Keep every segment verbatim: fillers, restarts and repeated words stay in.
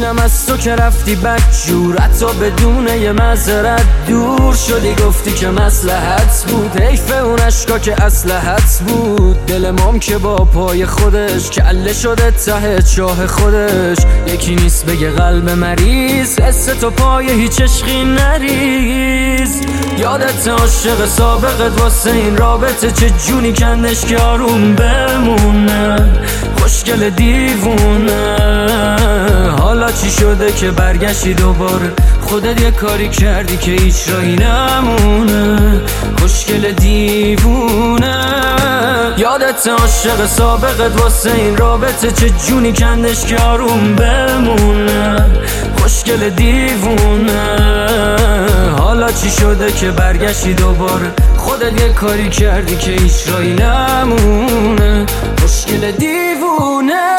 اینم از تو که رفتی بدجور، حتی بدون یه معذرت دور شدی، گفتی که مصلحت بود. حیف اون عشقا که اصلحت بود. دل مام که با پای خودش کله شده ته چاه خودش. یکی نیست بگه قلب مریض حس تو پای هیچ عشقی نریز. یادت عاشق سابقت واسه این رابطه چه جونی کندش که آروم بمونه. خوشگل دیوونه حالا چی شده که برگشتی دوباره؟ خودت یه کاری کردی که هیچ راهی نمونه. خوشگل دیوونه یادت عاشق سابقت واسه این رابطه چه جونی کندش که آروم بمونه. خوشگل دیوونه حالا چی شده که برگشتی دوباره؟ خودت یه کاری کردی که هیچ راهی نمونه. خوشگل دیوونه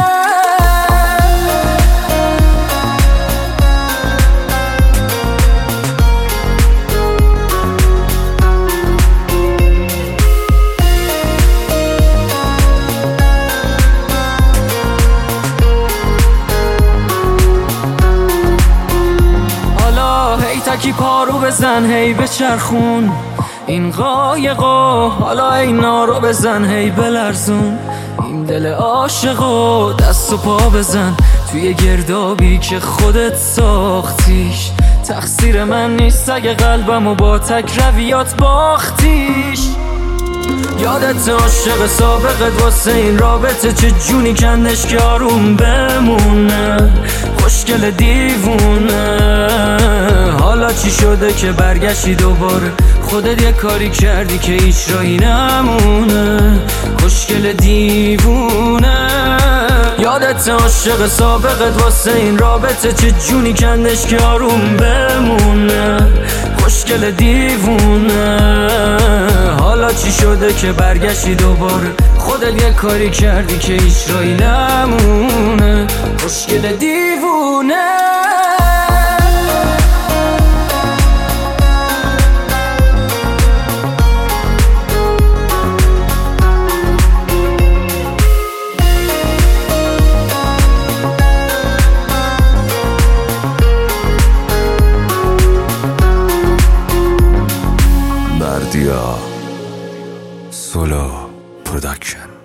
تکی پارو بزن هی بچرخون این قایقا، حالا اینا رو بزن هی بلرزون این دل عاشقا. دست و پا بزن توی گردابی که خودت ساختیش. تقصیر من نیست اگه قلبمو با تک رویات باختیش. یادت عاشق سابقت واسه این رابطه چه جونی کندش که آروم بمونه. خوشگل دیوونه حالا چی شده که برگشتی دوباره؟ خودت یه کاری کردی که هیچ راهی نمونه. خوشگل دیوونه یادت عاشق سابقت واسه این رابطه چه جونی کندش که آروم بمونه. خوشگل دیوونه حالا چی شده که برگشتی دوباره؟ خودت یه کاری کردی که هیچ راهی نمونه. خوشگل دیوونه Bardia Solo Production.